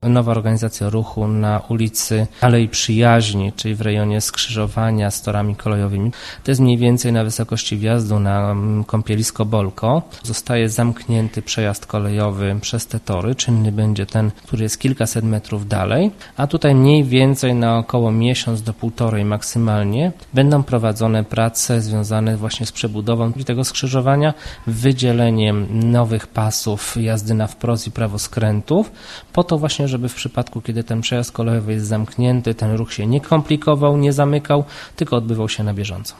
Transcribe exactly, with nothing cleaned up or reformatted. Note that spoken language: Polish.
Nowa organizacja ruchu na ulicy Alei Przyjaźni, czyli w rejonie skrzyżowania z torami kolejowymi. To jest mniej więcej na wysokości wjazdu na kąpielisko Bolko. Zostaje zamknięty przejazd kolejowy przez te tory. Czynny będzie ten, który jest kilkaset metrów dalej, a tutaj mniej więcej na około miesiąc do półtorej maksymalnie będą prowadzone prace związane właśnie z przebudową tego skrzyżowania, wydzieleniem nowych pasów jazdy na wprost i prawoskrętów, po to właśnie, żeby w przypadku, kiedy ten przejazd kolejowy jest zamknięty, ten ruch się nie komplikował, nie zamykał, tylko odbywał się na bieżąco.